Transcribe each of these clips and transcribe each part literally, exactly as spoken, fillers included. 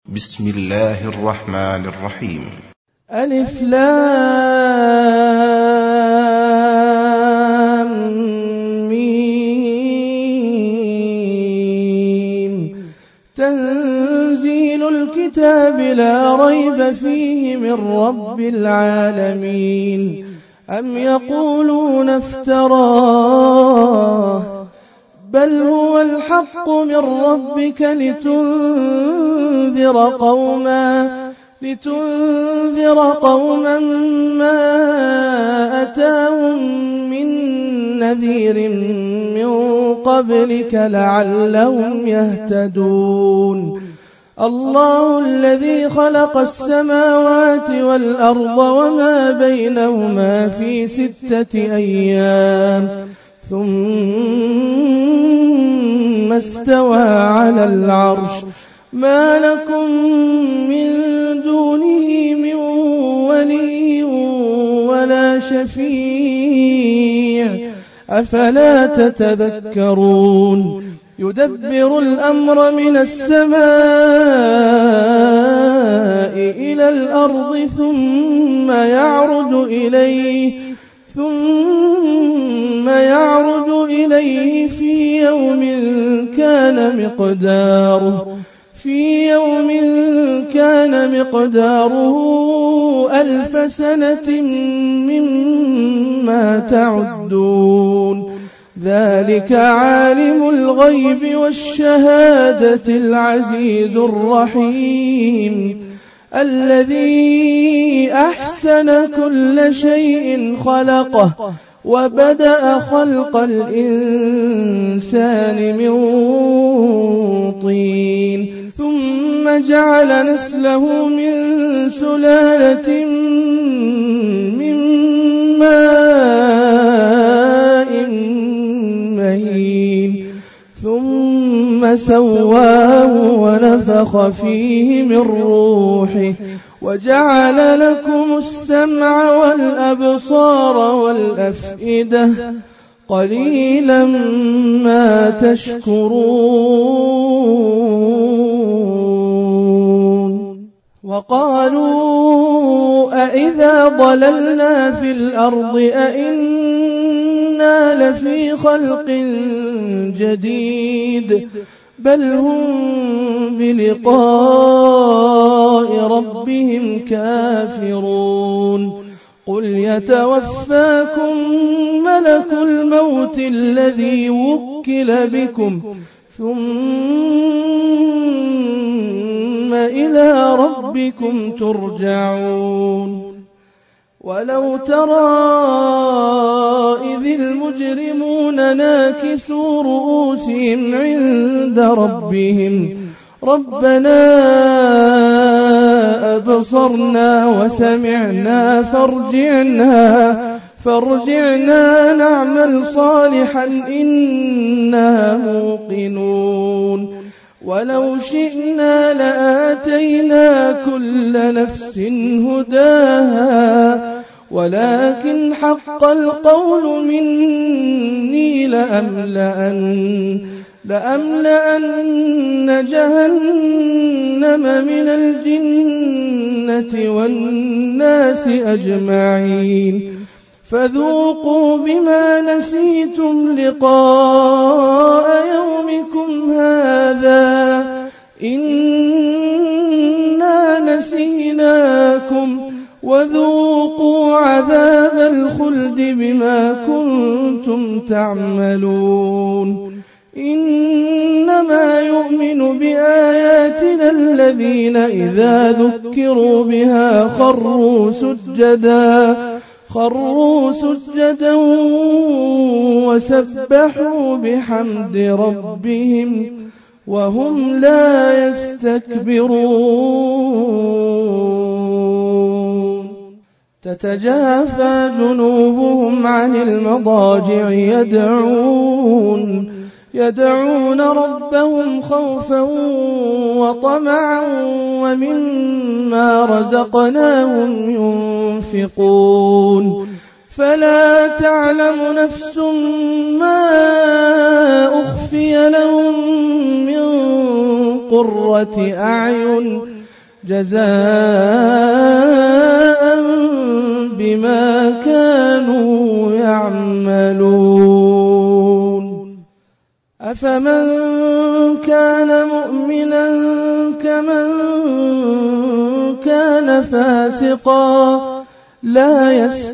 بسم الله الرحمن الرحيم. ألف لام ميم. تنزيل الكتاب لا ريب فيه من رب العالمين. أم يقولون افتراه بل هو الحق من ربك لتنذر قوما لتنذر قوما ما أتاهم من نذير من قبلك لعلهم يهتدون. الله الذي خلق السماوات والأرض وما بينهما في ستة أيام ثم استوى على العرش. ما لكم من دونه من ولي ولا شفيع أفلا تتذكرون. يدبر الأمر من السماء إلى الأرض ثم يعرج إليه ثم يعرج إليه في يوم كان مقداره في يوم كان مقداره ألف سنة مما تعدون. ذلك عالم الغيب والشهادة العزيز الرحيم الذي أحسن كل شيء خلقه وبدأ خلق الإنسان من طين ثم جعل نسله من سلالة من ماء مهين ثم سواه ونفخ فيه من روحه وجعل لكم السمع والأبصار والأفئدة قليلا ما تشكرون. وقالوا أإذا ضللنا في الأرض أإنا لفي خلق جديد بل هم بلقاء ربهم كافرون. قل يتوفاكم ملك الموت الذي وكل بكم ثم إلى ربكم ترجعون. ولو ترى إذ المجرمون ناكسوا رؤوسهم عند ربهم ربنا أبصرنا وسمعنا فارجعنا فارجعنا نعمل صالحا إنا موقنون. ولو شئنا لآتينا كل نفس هداها ولكن حق القول مني لأملأن لأملأن جهنم من الجنة والناس أجمعين فذوقوا بما نسيتم لقاء يومكم هذا إنا نسيناكم وذوقوا عذاب الخلد بما كنتم تعملون. إنما يؤمن بآياتنا الذين إذا ذكروا بها خروا سجدا خروا سجدا وسبحوا بحمد ربهم وهم لا يستكبرون. تتجافى جنوبهم عن المضاجع يدعون يدعون ربهم خوفا وطمعا ومما رزقناهم ينفقون. فلا تعلم نفس ما أخفي لهم من قرة أعين جزاء بما كانوا يعملون. أفمن كان مؤمنا كمن كان فاسقا لا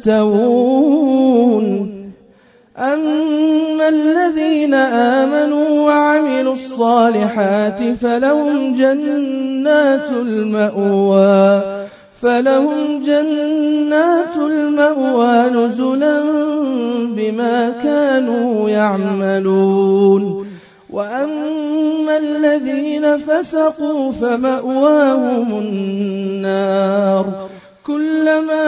يستوون. أما الذين آمنوا وعملوا الصالحات فلهم جنات المأوى فلهم جنات المأوى نزلا بما كانوا يعملون. وأما الذين فسقوا فمأواهم النار كلما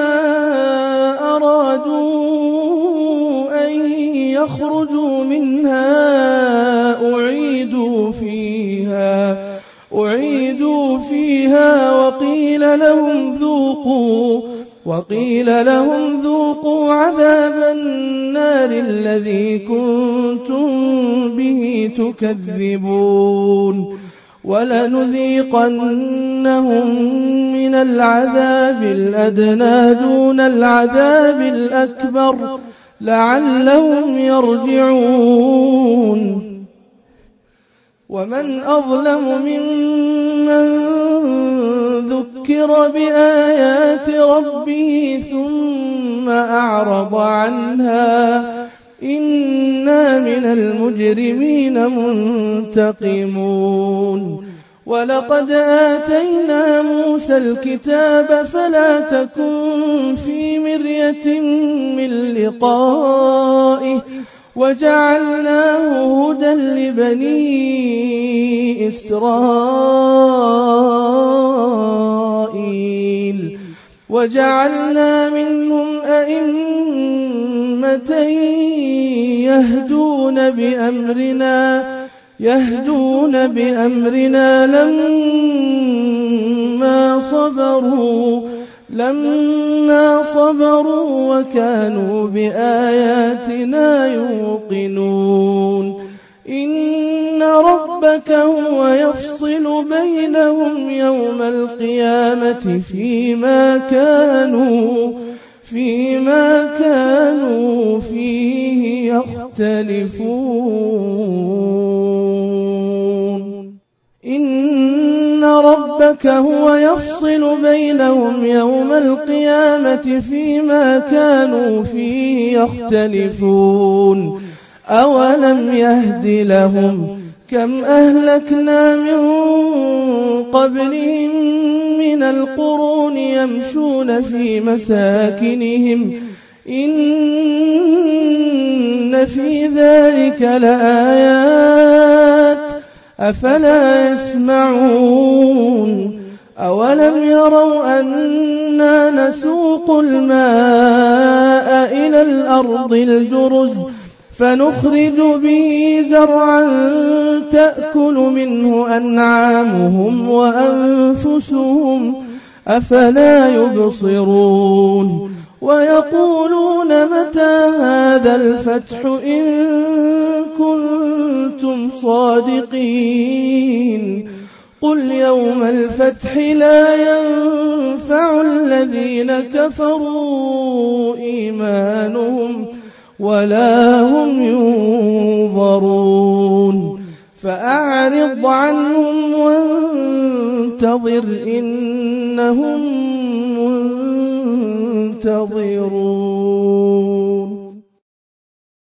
أرادوا أن يخرجوا منها أعيدوا فيها أعيدوا فيها وقيل لهم ذوقوا وقيل لهم ذوقوا عذاب النار الذي كنتم به تكذبون. ولنذيقنهم من العذاب الأدنى دون العذاب الأكبر لعلهم يرجعون. ومن أظلم ممن ذكر بآيات ربه ثم أعرض عنها إنا من المجرمين منتقمون. ولقد آتينا موسى الكتاب فلا تكن في مرية من لقائه وجعلناه هدى لبني إسرائيل وجعلنا منهم أئمة يهدون بأمرنا يهدون بأمرنا لما صبروا لما صبروا وكانوا بآياتنا يوقنون. إن ربك هو يفصل بينهم يوم القيامة فيما كانوا فيما كانوا فيه يختلفون. إن ربك هو يفصل بينهم يوم القيامة فيما كانوا فيه يختلفون. أولم يهد لهم كم أهلكنا من قبلهم من القرون يمشون في مساكنهم إن في ذلك لآيات أفلا يسمعون. أولم يروا أنا نسوق الماء إلى الأرض الجرز فنخرج به زرعا تأكل منه أنعامهم وأنفسهم أفلا يبصرون. ويقولون متى هذا الفتح إن كنتم صادقين. قل يوم الفتح لا ينفع الذين كفروا إيمانهم ولا هم ينظرون. فأعرض عنهم وانتظر إنهم منتظرون.